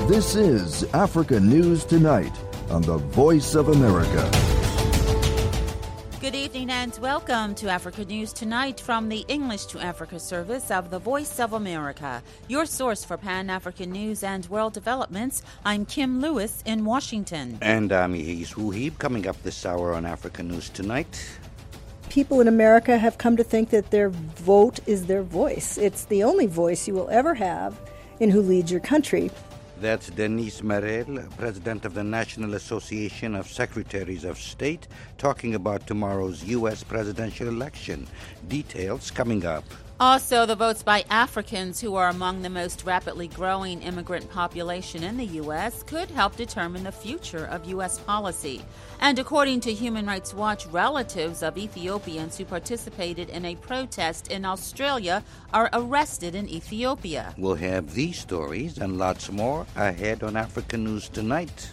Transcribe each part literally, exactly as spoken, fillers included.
This is Africa News Tonight on the Voice of America. Good evening and welcome to Africa News Tonight from the English to Africa service of the Voice of America, your source for Pan-African news and world developments. I'm Kim Lewis in Washington. And I'm Yehis Wuhib. Coming up this hour on Africa News Tonight. People in America have come to think that their vote is their voice. It's the only voice you will ever have in who leads your country. That's Denise Merel, president of the National Association of Secretaries of State, talking about tomorrow's U S presidential election. Details coming up. Also, the votes by Africans, who are among the most rapidly growing immigrant population in the U S, could help determine the future of U S policy. And according to Human Rights Watch, relatives of Ethiopians who participated in a protest in Australia are arrested in Ethiopia. We'll have these stories and lots more ahead on Africa News Tonight.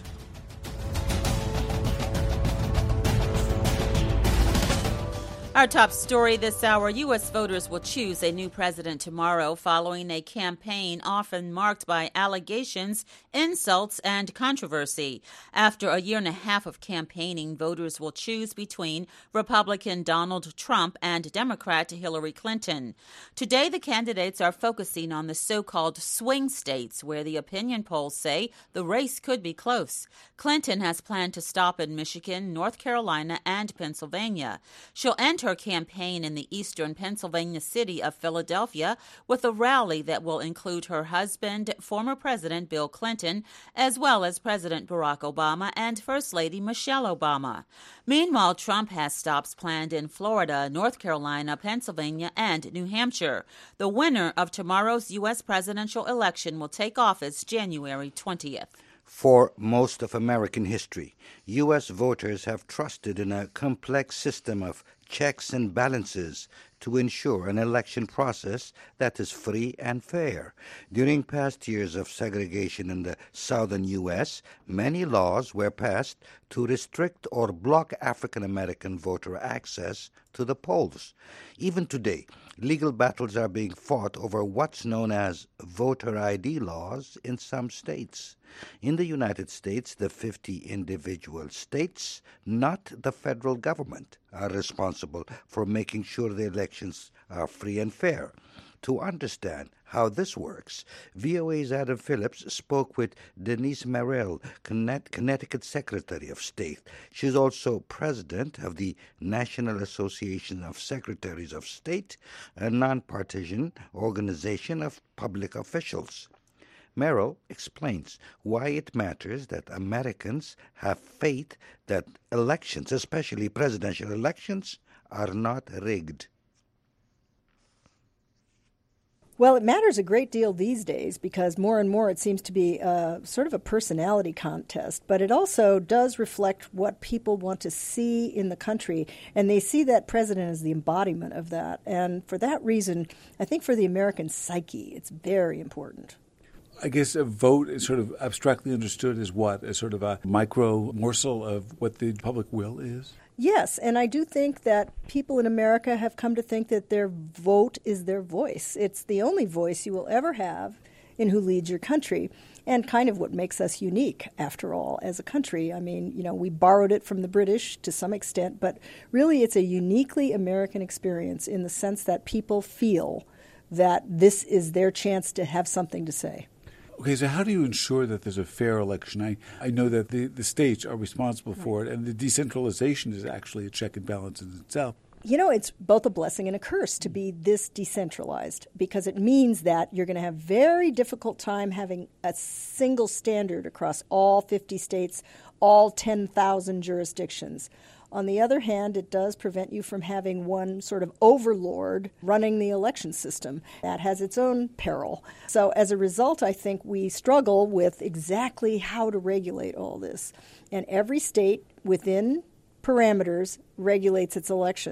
Our top story this hour, U S voters will choose a new president tomorrow following a campaign often marked by allegations, insults, and controversy. After a year and a half of campaigning, voters will choose between Republican Donald Trump and Democrat Hillary Clinton. Today, the candidates are focusing on the so-called swing states, where the opinion polls say the race could be close. Clinton has planned to stop in Michigan, North Carolina, and Pennsylvania. She'll enter her campaign in the eastern Pennsylvania city of Philadelphia with a rally that will include her husband, former President Bill Clinton, as well as President Barack Obama and First Lady Michelle Obama. Meanwhile, Trump has stops planned in Florida, North Carolina, Pennsylvania, and New Hampshire. The winner of tomorrow's U S presidential election will take office January twentieth. For most of American history, U S voters have trusted in a complex system of checks and balances to ensure an election process that is free and fair. During past years of segregation in the southern U S, many laws were passed to restrict or block African American voter access to the polls. Even today, legal battles are being fought over what's known as voter I D laws in some states. In the United States, the fifty individual states, not the federal government, are responsible for making sure the elections are free and fair. To understand how this works, V O A's Adam Phillips spoke with Denise Merel, Connecticut Secretary of State. She's also president of the National Association of Secretaries of State, a nonpartisan organization of public officials. Merrill explains why it matters that Americans have faith that elections, especially presidential elections, are not rigged. Well, it matters a great deal these days because more and more it seems to be uh, sort of a personality contest, but it also does reflect what people want to see in the country, and they see that president as the embodiment of that. And for that reason, I think for the American psyche, it's very important. I guess a vote is sort of abstractly understood as what? As sort of a micro morsel of what the public will is? Yes, and I do think that people in America have come to think that their vote is their voice. It's the only voice you will ever have in who leads your country, and kind of what makes us unique, after all, as a country. I mean, you know, we borrowed it from the British to some extent, but really it's a uniquely American experience in the sense that people feel that this is their chance to have something to say. Okay, so how do you ensure that there's a fair election? I, I know that the, the states are responsible for it, and the decentralization is actually a check and balance in itself. You know, it's both a blessing and a curse to be this decentralized because it means that you're going to have very difficult time having a single standard across all fifty states, all ten thousand jurisdictions. On the other hand, it does prevent you from having one sort of overlord running the election system. That has its own peril. So as a result, I think we struggle with exactly how to regulate all this. And every state within parameters regulates its elections.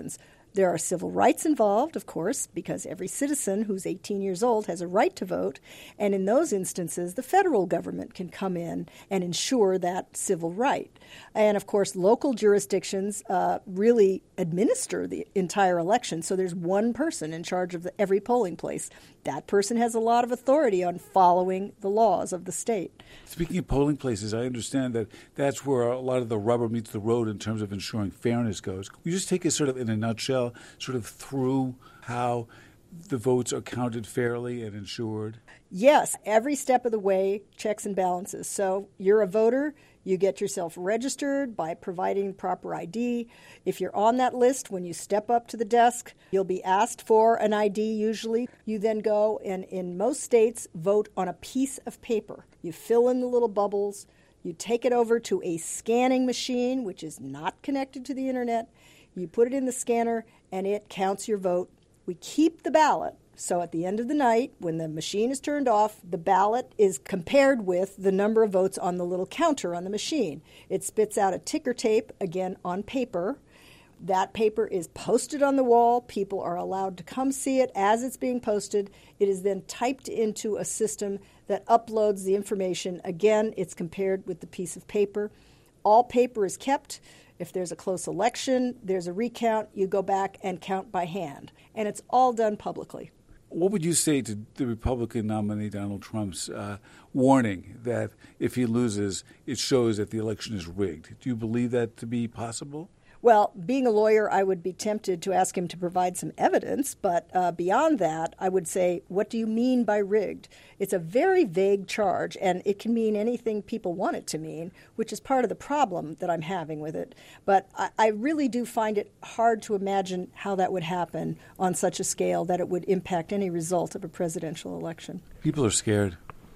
There are civil rights involved, of course, because every citizen who's eighteen years old has a right to vote. And in those instances, the federal government can come in and ensure that civil right. And, of course, local jurisdictions uh, really administer the entire election. So there's one person in charge of the, every polling place. That person has a lot of authority on following the laws of the state. Speaking of polling places, I understand that that's where a lot of the rubber meets the road in terms of ensuring fairness goes. Can you just take us sort of in a nutshell, sort of through how the votes are counted fairly and ensured? Yes, every step of the way, checks and balances. So you're a voter. You get yourself registered by providing proper I D. If you're on that list, when you step up to the desk, you'll be asked for an I D usually. You then go and, in most states, vote on a piece of paper. You fill in the little bubbles. You take it over to a scanning machine, which is not connected to the internet. You put it in the scanner, and it counts your vote. We keep the ballot. So at the end of the night, when the machine is turned off, the ballot is compared with the number of votes on the little counter on the machine. It spits out a ticker tape, again, on paper. That paper is posted on the wall. People are allowed to come see it as it's being posted. It is then typed into a system that uploads the information. Again, it's compared with the piece of paper. All paper is kept. If there's a close election, there's a recount, you go back and count by hand. And it's all done publicly. What would you say to the Republican nominee Donald Trump's uh, warning that if he loses, it shows that the election is rigged? Do you believe that to be possible? Well, being a lawyer, I would be tempted to ask him to provide some evidence. But uh, beyond that, I would say, what do you mean by rigged? It's a very vague charge, and it can mean anything people want it to mean, which is part of the problem that I'm having with it. But I, I really do find it hard to imagine how that would happen on such a scale that it would impact any result of a presidential election. People are scared.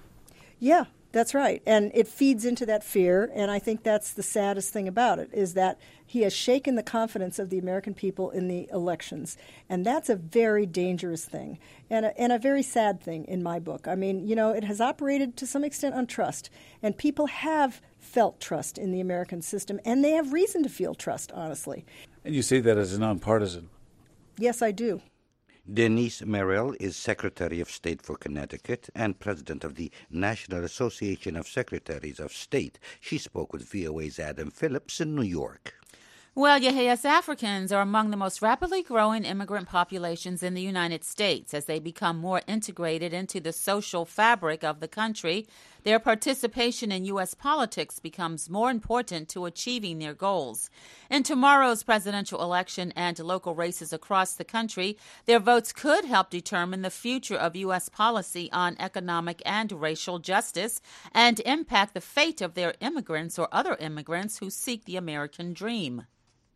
Yeah. That's right. And it feeds into that fear, and I think that's the saddest thing about it, is that he has shaken the confidence of the American people in the elections. And that's a very dangerous thing and a, and a very sad thing in my book. I mean, you know, it has operated to some extent on trust, and people have felt trust in the American system, and they have reason to feel trust, honestly. And you say that as a nonpartisan. Yes, I do. Denise Merrill is Secretary of State for Connecticut and President of the National Association of Secretaries of State. She spoke with V O A's Adam Phillips in New York. Well, Yehias, Africans are among the most rapidly growing immigrant populations in the United States. As they become more integrated into the social fabric of the country, their participation in U S politics becomes more important to achieving their goals. In tomorrow's presidential election and local races across the country, their votes could help determine the future of U S policy on economic and racial justice and impact the fate of their immigrants or other immigrants who seek the American dream.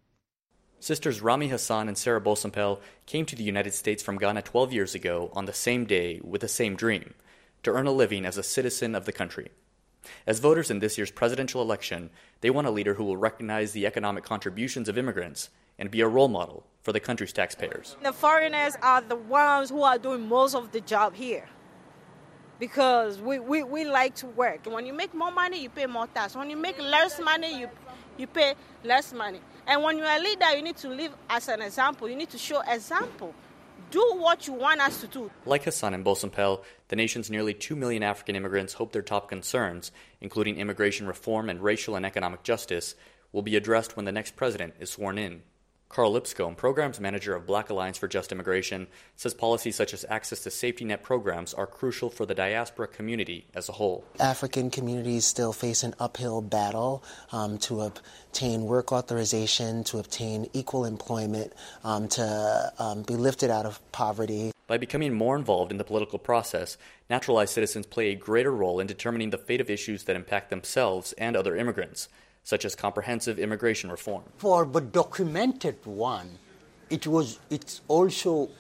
Sisters Rami Hassan and Sarah Bosampel came to the United States from Ghana twelve years ago on the same day with the same dream, to earn a living as a citizen of the country. As voters in this year's presidential election, they want a leader who will recognize the economic contributions of immigrants and be a role model for the country's taxpayers. The foreigners are the ones who are doing most of the job here because we, we, we like to work. When you make more money, you pay more tax. When you make less money, you you pay less money. And when you're a leader, you need to live as an example. You need to show example. Do what you want us to do. Like Hassan and Bosampel, the nation's nearly two million African immigrants hope their top concerns, including immigration reform and racial and economic justice, will be addressed when the next president is sworn in. Carl Lipscomb, Programs Manager of Black Alliance for Just Immigration, says policies such as access to safety net programs are crucial for the diaspora community as a whole. African communities still face an uphill battle um, to obtain work authorization, to obtain equal employment, um, to um, be lifted out of poverty. By becoming more involved in the political process, naturalized citizens play a greater role in determining the fate of issues that impact themselves and other immigrants, such as comprehensive immigration reform. For the documented one, it was it's also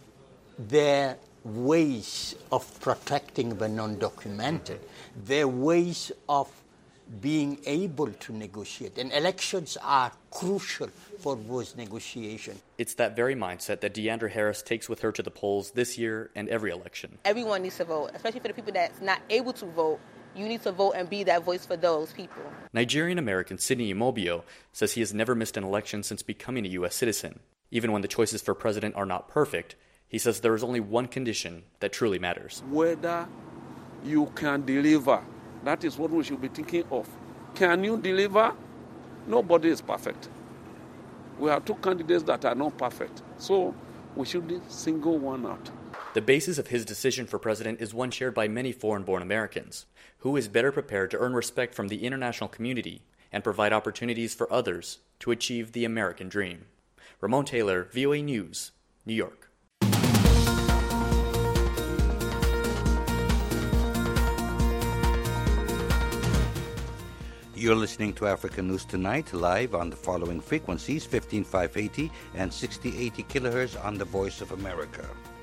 their ways of protecting the non-documented, their ways of being able to negotiate. And elections are crucial for those negotiations. It's that very mindset that Deandra Harris takes with her to the polls this year and every election. Everyone needs to vote, especially for the people that's not able to vote. You need to vote and be that voice for those people. Nigerian-American Sidney Imobio says he has never missed an election since becoming a U S citizen. Even when the choices for president are not perfect, he says there is only one condition that truly matters. Whether you can deliver, that is what we should be thinking of. Can you deliver? Nobody is perfect. We have two candidates that are not perfect, so we shouldn't single one out. The basis of his decision for president is one shared by many foreign-born Americans. Who is better prepared to earn respect from the international community and provide opportunities for others to achieve the American dream? Ramon Taylor, V O A News, New York. You're listening to Africa News Tonight, live on the following frequencies, fifteen five eighty and sixty eighty kilohertz on the Voice of America.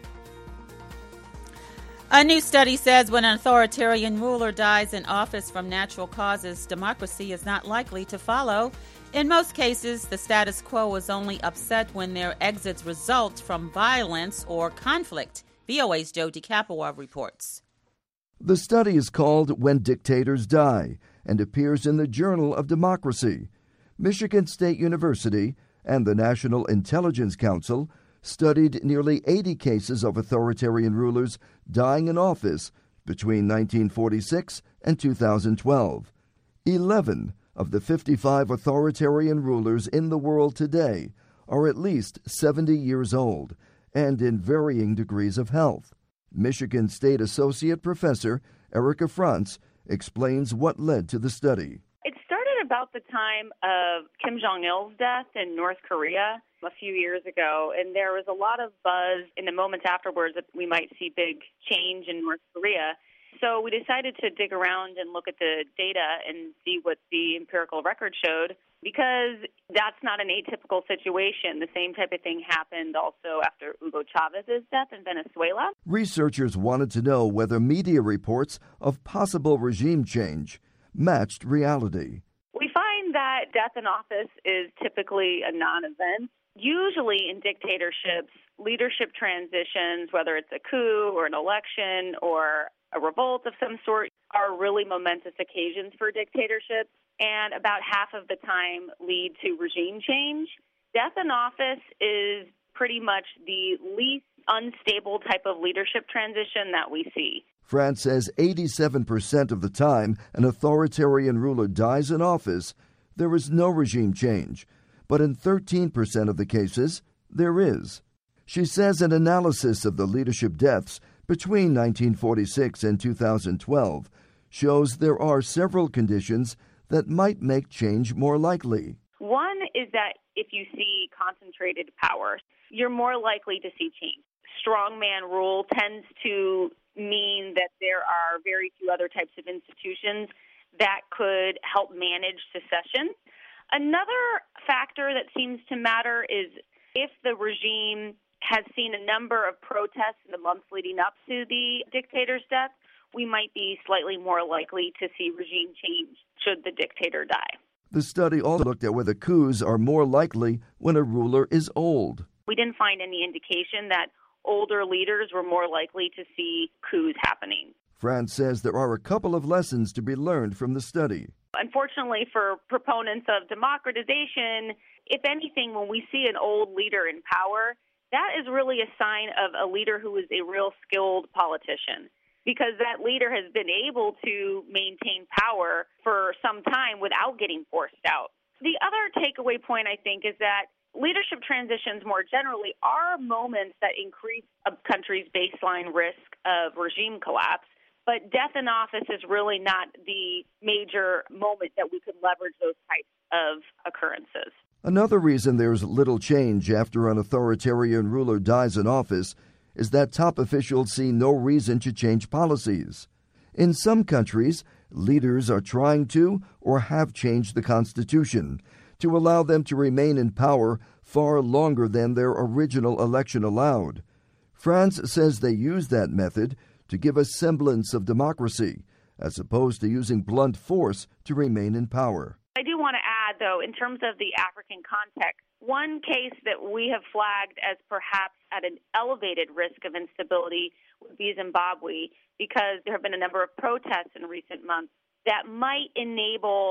A new study says when an authoritarian ruler dies in office from natural causes, democracy is not likely to follow. In most cases, the status quo is only upset when their exits result from violence or conflict. V O A's Joe DeCapua reports. The study is called When Dictators Die and appears in the Journal of Democracy. Michigan State University and the National Intelligence Council studied nearly eighty cases of authoritarian rulers dying in office between nineteen forty-six and two thousand twelve. Eleven of the fifty-five authoritarian rulers in the world today are at least seventy years old and in varying degrees of health. Michigan State Associate Professor Erica Franz explains what led to the study. It started about the time of Kim Jong-il's death in North Korea a few years ago, and there was a lot of buzz in the moments afterwards that we might see big change in North Korea. So we decided to dig around and look at the data and see what the empirical record showed, because that's not an atypical situation. The same type of thing happened also after Hugo Chávez's death in Venezuela. Researchers wanted to know whether media reports of possible regime change matched reality. We find that death in office is typically a non-event. Usually in dictatorships, leadership transitions, whether it's a coup or an election or a revolt of some sort, are really momentous occasions for dictatorships, and about half of the time lead to regime change. Death in office is pretty much the least unstable type of leadership transition that we see. France says eighty-seven percent of the time an authoritarian ruler dies in office, there is no regime change. But in thirteen percent of the cases, there is. She says an analysis of the leadership deaths between nineteen forty-six and two thousand twelve shows there are several conditions that might make change more likely. One is that if you see concentrated power, you're more likely to see change. Strongman rule tends to mean that there are very few other types of institutions that could help manage secession. Another factor that seems to matter is if the regime has seen a number of protests in the months leading up to the dictator's death, we might be slightly more likely to see regime change should the dictator die. The study also looked at whether coups are more likely when a ruler is old. We didn't find any indication that older leaders were more likely to see coups happening. France says there are a couple of lessons to be learned from the study. Unfortunately for proponents of democratization, if anything, when we see an old leader in power, that is really a sign of a leader who is a real skilled politician, because that leader has been able to maintain power for some time without getting forced out. The other takeaway point, I think, is that leadership transitions more generally are moments that increase a country's baseline risk of regime collapse. But death in office is really not the major moment that we could leverage those types of occurrences. Another reason there's little change after an authoritarian ruler dies in office is that top officials see no reason to change policies. In some countries, leaders are trying to or have changed the Constitution to allow them to remain in power far longer than their original election allowed. France says they use that method to give a semblance of democracy, as opposed to using blunt force to remain in power. I do want to add, though, in terms of the African context, one case that we have flagged as perhaps at an elevated risk of instability would be Zimbabwe, because there have been a number of protests in recent months that might enable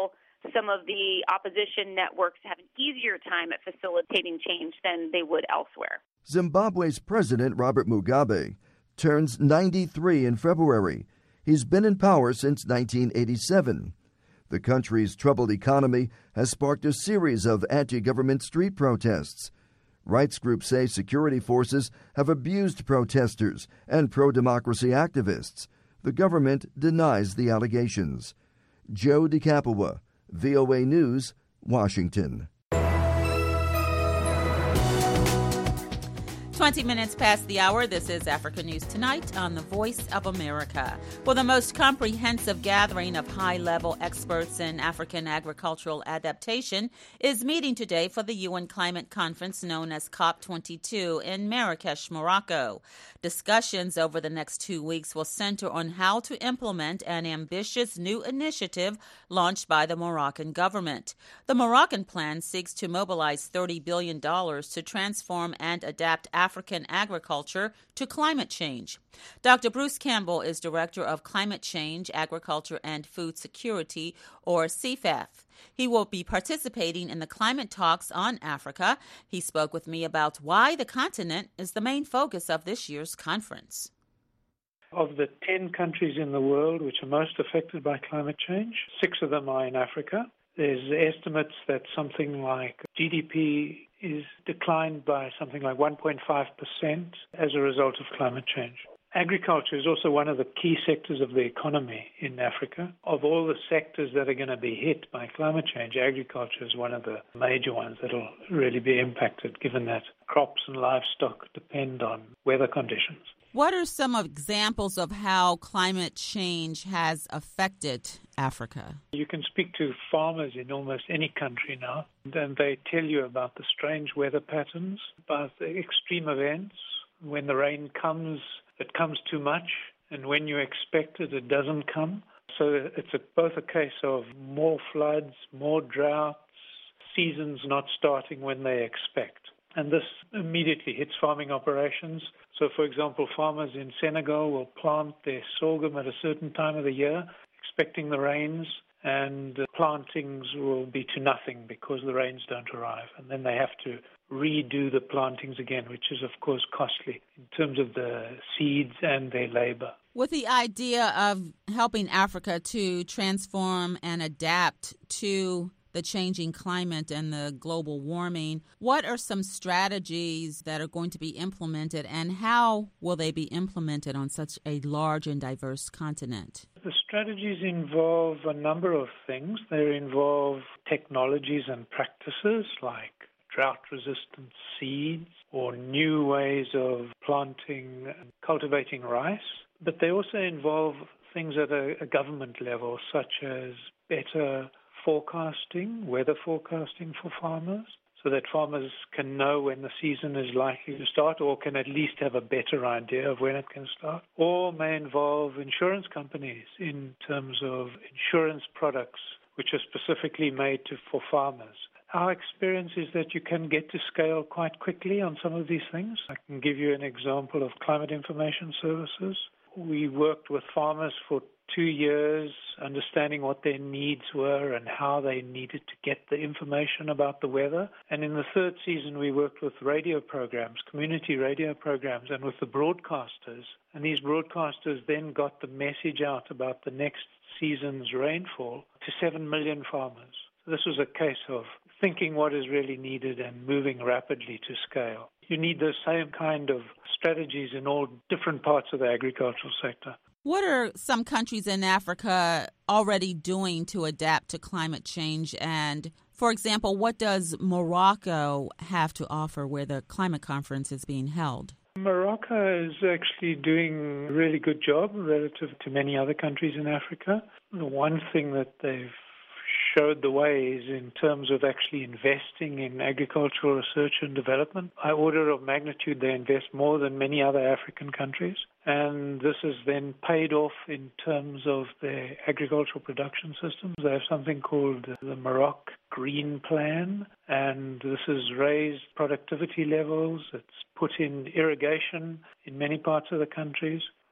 some of the opposition networks have an easier time at facilitating change than they would elsewhere. Zimbabwe's President Robert Mugabe turns ninety-three in February. He's been in power since nineteen eighty-seven. The country's troubled economy has sparked a series of anti-government street protests. Rights groups say security forces have abused protesters and pro-democracy activists. The government denies the allegations. Joe DeCapua, V O A News, Washington. twenty minutes past the hour, this is Africa News Tonight on the Voice of America. Well, the most comprehensive gathering of high-level experts in African agricultural adaptation is meeting today for the U N Climate Conference known as COP twenty-two in Marrakesh, Morocco. Discussions over the next two weeks will center on how to implement an ambitious new initiative launched by the Moroccan government. The Moroccan plan seeks to mobilize thirty billion dollars to transform and adapt African agriculture to climate change. Doctor Bruce Campbell is Director of Climate Change, Agriculture and Food Security, or C F A F. He will be participating in the climate talks on Africa. He spoke with me about why the continent is the main focus of this year's conference. Of the ten countries in the world which are most affected by climate change, six of them are in Africa. There's estimates that something like G D P is declined by something like one point five percent as a result of climate change. Agriculture is also one of the key sectors of the economy in Africa. Of all the sectors that are going to be hit by climate change, agriculture is one of the major ones that will really be impacted, given that crops and livestock depend on weather conditions. What are some examples of how climate change has affected Africa? You can speak to farmers in almost any country now, and they tell you about the strange weather patterns, about the extreme events. When the rain comes, it comes too much, and when you expect it, it doesn't come. So it's a, both a case of more floods, more droughts, seasons not starting when they expect. And this immediately hits farming operations. So, for example, farmers in Senegal will plant their sorghum at a certain time of the year, expecting the rains, and the plantings will be to nothing because the rains don't arrive. And then they have to redo the plantings again, which is, of course, costly in terms of the seeds and their labor. With the idea of helping Africa to transform and adapt to the changing climate and the global warming, what are some strategies that are going to be implemented, and how will they be implemented on such a large and diverse continent? The strategies involve a number of things. They involve technologies and practices like drought-resistant seeds or new ways of planting and cultivating rice. But they also involve things at a, a government level, such as better forecasting, weather forecasting for farmers, so that farmers can know when the season is likely to start, or can at least have a better idea of when it can start. Or may involve insurance companies in terms of insurance products which are specifically made to, for farmers. Our experience is that you can get to scale quite quickly on some of these things. I can give you an example of Climate Information Services. We worked with farmers for two years, understanding what their needs were and how they needed to get the information about the weather. And in the third season, we worked with radio programs, community radio programs, and with the broadcasters. And these broadcasters then got the message out about the next season's rainfall to seven million farmers. So this was a case of thinking what is really needed and moving rapidly to scale. You need the same kind of strategies in all different parts of the agricultural sector. What are some countries in Africa already doing to adapt to climate change? And, for example, what does Morocco have to offer where the climate conference is being held? Morocco is actually doing a really good job relative to many other countries in Africa. The one thing that they've showed the way is in terms of actually investing in agricultural research and development. By order of magnitude, they invest more than many other African countries. And this is then paid off in terms of their agricultural production systems. They have something called the Morocco Green Plan, and this has raised productivity levels. It's put in irrigation in many parts of the countries.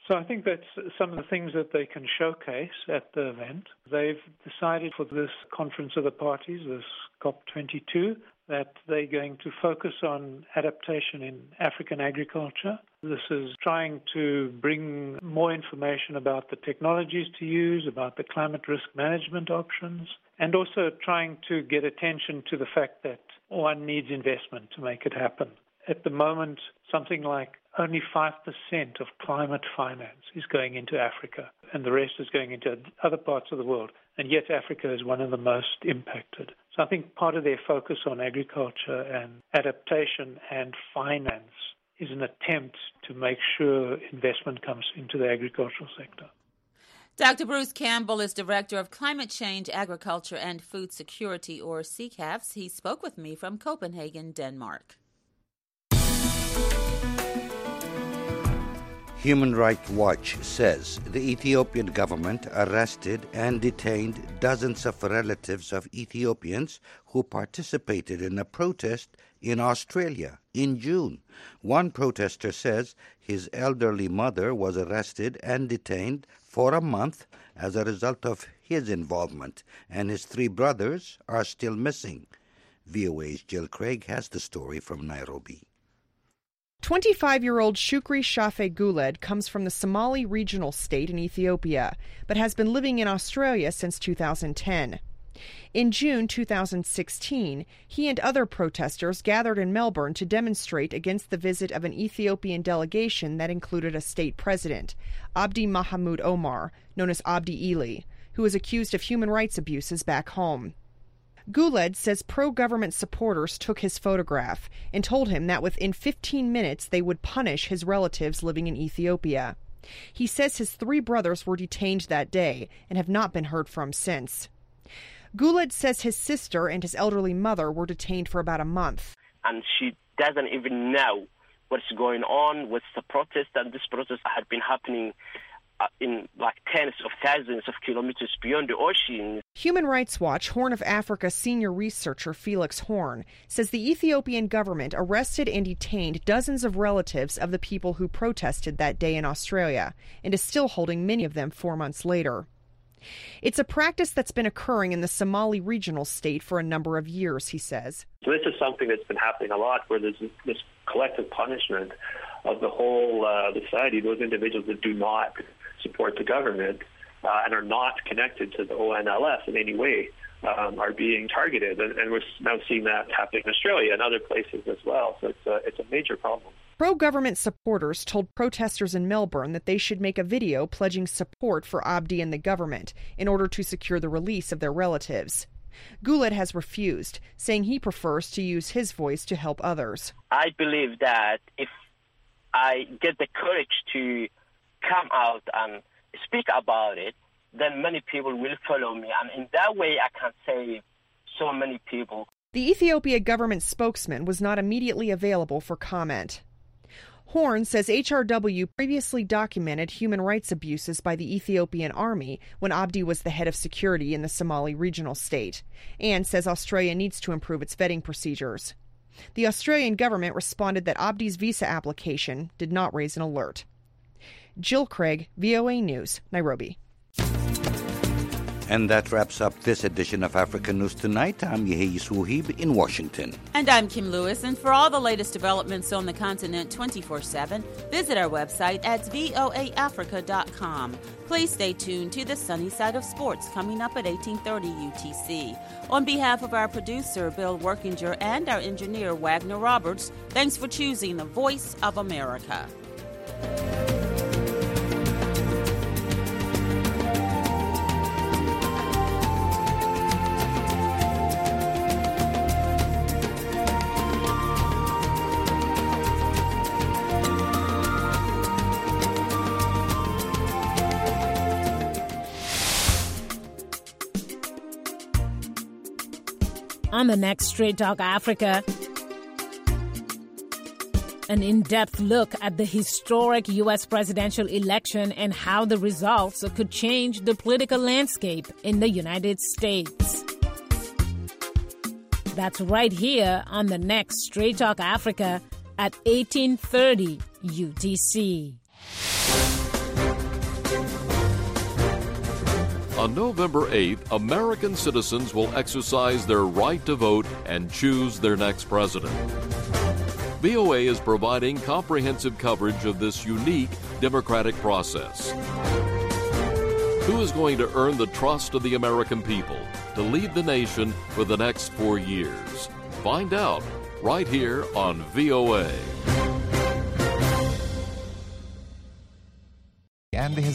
So I think that's some of the things that they can showcase at the event. They've decided for this Conference of the Parties, this COP twenty-two, that they're going to focus on adaptation in African agriculture. This is trying to bring more information about the technologies to use, about the climate risk management options, and also trying to get attention to the fact that one needs investment to make it happen. At the moment, something like only five percent of climate finance is going into Africa, and the rest is going into other parts of the world. And yet Africa is one of the most impacted. So I think part of their focus on agriculture and adaptation and finance is an attempt to make sure investment comes into the agricultural sector. Doctor Bruce Campbell is Director of Climate Change, Agriculture and Food Security, or C C A F S. He spoke with me from Copenhagen, Denmark. Human Rights Watch says the Ethiopian government arrested and detained dozens of relatives of Ethiopians who participated in a protest in Australia in June. One protester says his elderly mother was arrested and detained for a month as a result of his involvement, and his three brothers are still missing. V O A's Jill Craig has the story from Nairobi. twenty-five-year-old Shukri Shafe Guled comes from the Somali regional state in Ethiopia, but has been living in Australia since two thousand ten. In June two thousand sixteen, he and other protesters gathered in Melbourne to demonstrate against the visit of an Ethiopian delegation that included a state president, Abdi Mahamuud Omar, known as Abdi Ili, who is accused of human rights abuses back home. Guled says pro-government supporters took his photograph and told him that within fifteen minutes they would punish his relatives living in Ethiopia. He says his three brothers were detained that day and have not been heard from since. Guled says his sister and his elderly mother were detained for about a month. And she doesn't even know what's going on with the protest, and this protest had been happening Uh, in like tens of thousands of kilometers beyond the ocean. Human Rights Watch Horn of Africa senior researcher Felix Horn says the Ethiopian government arrested and detained dozens of relatives of the people who protested that day in Australia and is still holding many of them four months later. It's a practice that's been occurring in the Somali regional state for a number of years, he says. So this is something that's been happening a lot, where there's this collective punishment of the whole uh, society, those individuals that do not support the government uh, and are not connected to the O N L F in any way um, are being targeted. And, and we're now seeing that happening in Australia and other places as well. So it's a, it's a major problem. Pro-government supporters told protesters in Melbourne that they should make a video pledging support for Abdi and the government in order to secure the release of their relatives. Guled has refused, saying he prefers to use his voice to help others. I believe that if I get the courage to come out and speak about it, then many people will follow me. And in that way, I can save so many people. The Ethiopia government spokesman was not immediately available for comment. Horn says H R W previously documented human rights abuses by the Ethiopian army when Abdi was the head of security in the Somali regional state, and says Australia needs to improve its vetting procedures. The Australian government responded that Abdi's visa application did not raise an alert. Jill Craig, V O A News, Nairobi. And that wraps up this edition of Africa News Tonight. I'm Yehi Suhib in Washington. And I'm Kim Lewis. And for all the latest developments on the continent twenty-four seven, visit our website at voa africa dot com. Please stay tuned to the Sunny Side of Sports coming up at eighteen thirty U T C. On behalf of our producer, Bill Workinger, and our engineer, Wagner Roberts, thanks for choosing the Voice of America. On the next Straight Talk Africa, an in-depth look at the historic U S presidential election and how the results could change the political landscape in the United States. That's right here on the next Straight Talk Africa at eighteen thirty U T C. On November eighth, American citizens will exercise their right to vote and choose their next president. V O A is providing comprehensive coverage of this unique democratic process. Who is going to earn the trust of the American people to lead the nation for the next four years? Find out right here on V O A. And his